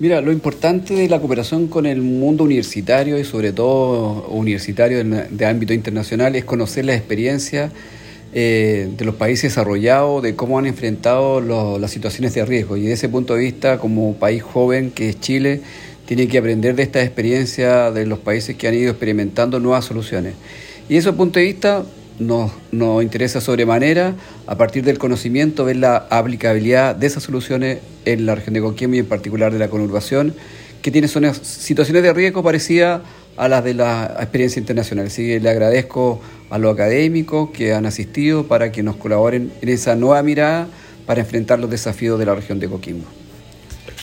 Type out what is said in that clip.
Mira, lo importante de la cooperación con el mundo universitario y sobre todo universitario de ámbito internacional es conocer las experiencias de los países desarrollados, de cómo han enfrentado las situaciones de riesgo. Y desde ese punto de vista, como país joven que es Chile, tiene que aprender de esta experiencia de los países que han ido experimentando nuevas soluciones. Y desde ese punto de vista nos interesa sobremanera, a partir del conocimiento, ver la aplicabilidad de esas soluciones en la región de Coquimbo y en particular de la conurbación, que tiene situaciones de riesgo parecidas a las de la experiencia internacional. Así que le agradezco a los académicos que han asistido para que nos colaboren en esa nueva mirada para enfrentar los desafíos de la región de Coquimbo.